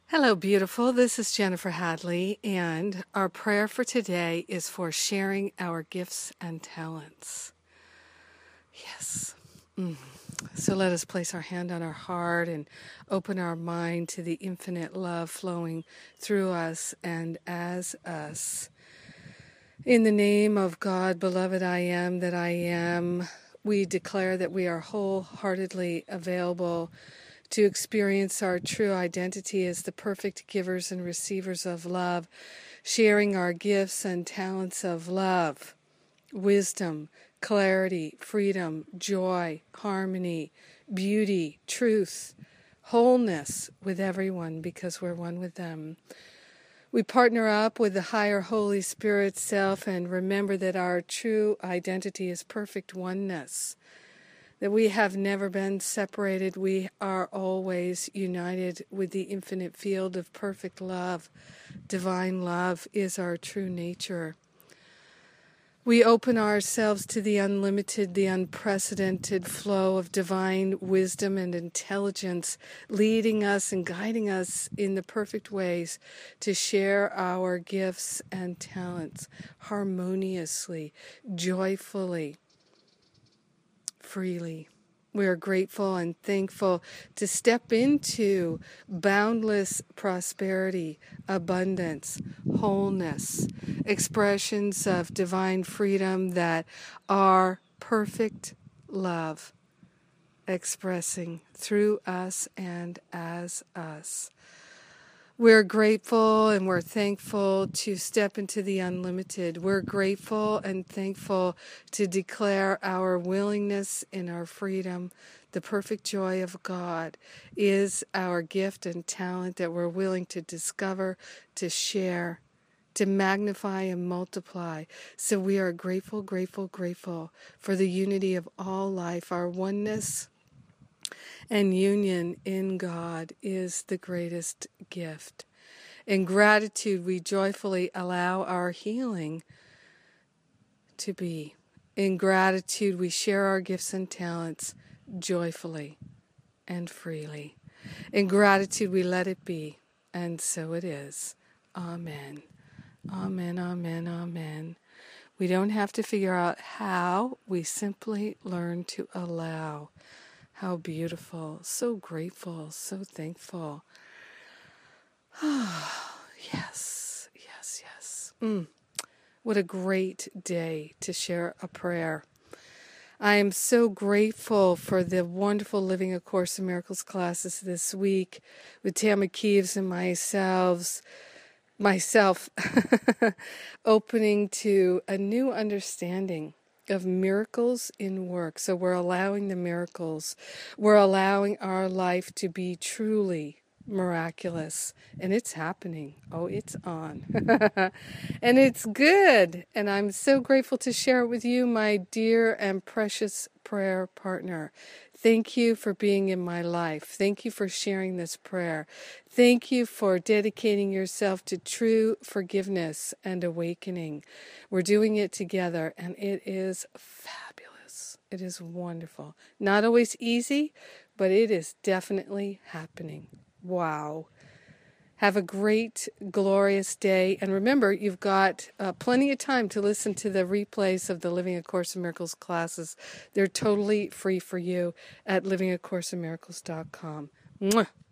Hello, beautiful. This is Jennifer Hadley, and our prayer for today is for sharing our gifts and talents. Yes. So let us place our hand on our heart and open our mind to the infinite love flowing through us and as us. In the name of God, beloved I am that I am, we declare that we are wholeheartedly available to experience our true identity as the perfect givers and receivers of love, sharing our gifts and talents of love, wisdom, clarity, freedom, joy, harmony, beauty, truth, wholeness with everyone because we're one with them. We partner up with the higher Holy Spirit self and remember that our true identity is perfect oneness, that we have never been separated. We are always united with the infinite field of perfect love. Divine love is our true nature. We open ourselves to the unlimited, the unprecedented flow of divine wisdom and intelligence, leading us and guiding us in the perfect ways to share our gifts and talents harmoniously, joyfully, freely. We are grateful and thankful to step into boundless prosperity, abundance, wholeness, expressions of divine freedom that are perfect love, expressing through us and as us. We're grateful and we're thankful to step into the unlimited. We're grateful and thankful to declare our willingness in our freedom. The perfect joy of God is our gift and talent that we're willing to discover, to share, to magnify and multiply. So we are grateful, grateful, grateful for the unity of all life, our oneness and union in God is the greatest gift. In gratitude, we joyfully allow our healing to be. In gratitude, we share our gifts and talents joyfully and freely. In gratitude, we let it be, and so it is. Amen. Amen, amen, amen. We don't have to figure out how, we simply learn to allow. How beautiful, so grateful, so thankful. Yes, yes, yes. What a great day to share a prayer. I am so grateful for the wonderful Living A Course in Miracles classes this week with Tama Kieves and myself opening to a new understanding of miracles in work. So we're allowing the miracles. We're allowing our life to be truly miraculous. And it's happening. Oh, it's on. And it's good. And I'm so grateful to share it with you, my dear and precious prayer partner. Thank you for being in my life. Thank you for sharing this prayer. Thank you for dedicating yourself to true forgiveness and awakening. We're doing it together, and it is fabulous. It is wonderful. Not always easy, but it is definitely happening. Wow. Have a great, glorious day. And remember, you've got plenty of time to listen to the replays of the Living A Course in Miracles classes. They're totally free for you at livingacourseofmiracles.com. Mwah.